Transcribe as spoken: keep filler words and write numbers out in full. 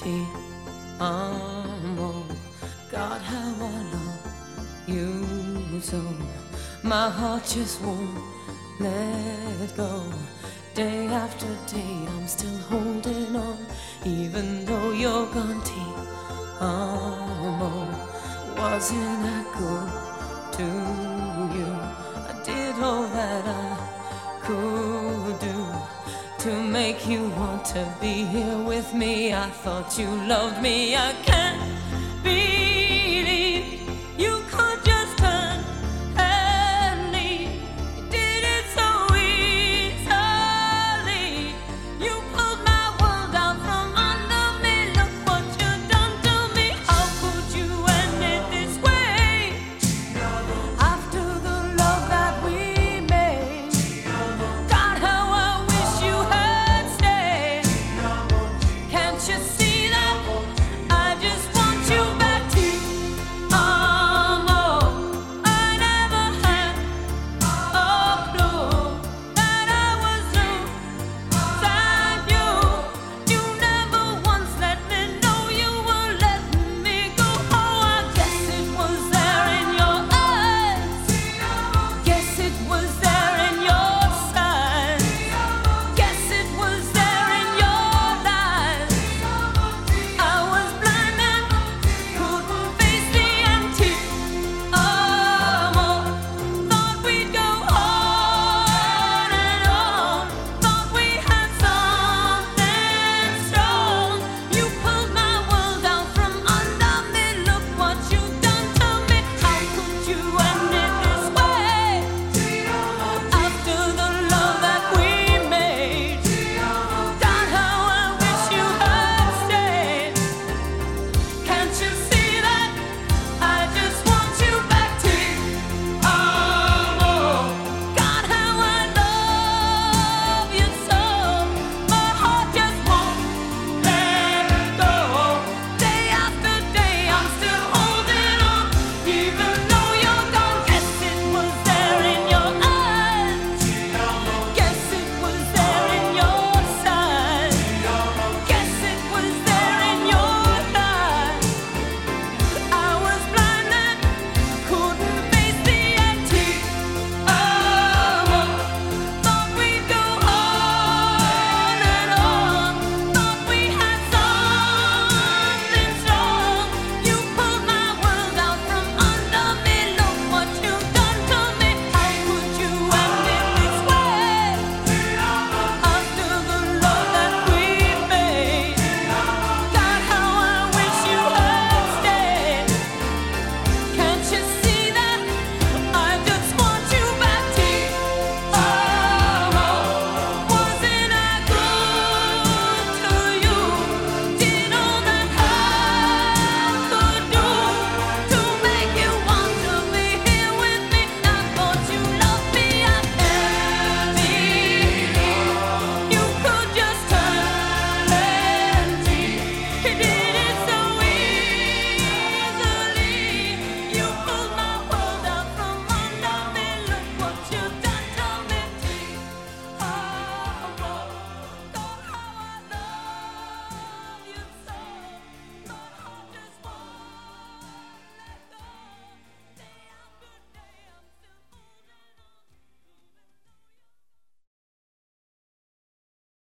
T. Amo. God, how I love you so. My heart just won't let go. Day after day, I'm still holding on, even though you're gone. T. Amo. Wasn't I good to you? I did all that I could do to make you want to be here with me. I thought you loved me. I can't